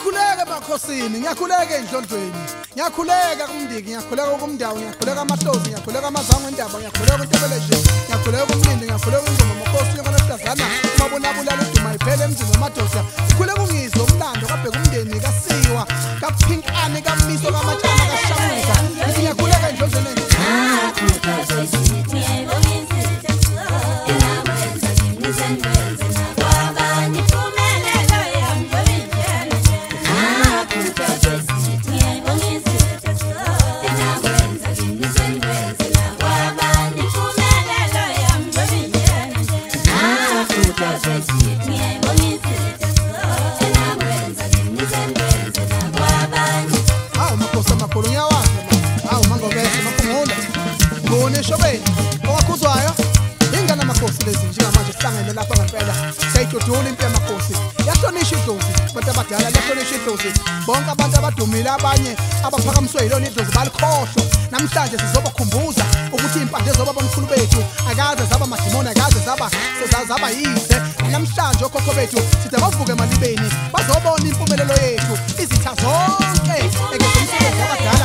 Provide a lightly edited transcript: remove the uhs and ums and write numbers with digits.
Ngiyakhuleka emakhosini, ngiyakhuleka endlondweni, ngiyakhuleka kumndiki, ngiyakhuleka kumndawo, ngiyakhuleka amadlozi, ngiyakhuleka amazango endaba, ngiyakhuleka uNtebeleshe, ngiyakhuleka umlindi, ngiyakhuleka ingoma amakhosi yokona sidazana, umabonabulala uduma iphele emzini wamadoda. Ngikhuleka ungizwe umlando kabheka umndeni kaSiwa, kaPhinkani, kaMiso, kaMatshana, kaShamuza. Ngiyakhuleka endlondweni. Lapha ngempela sayidudula impela amakhosi yahlonishwa idlozi abantu abadala yahlonishwa idlozi bonke abantu abadumile abanye abaphakamiswe yilona idlozi balikhohlwa namhlanje sizobakhumbuza ukuthi impande zoba bomkhulu bethu akaze zaba madimoni akaze zaba yize namhlanje okhokho bethu sithi bavuke emalibeni bazobona impumelelo yethu izitha zonke ekuzomsebenzi abadala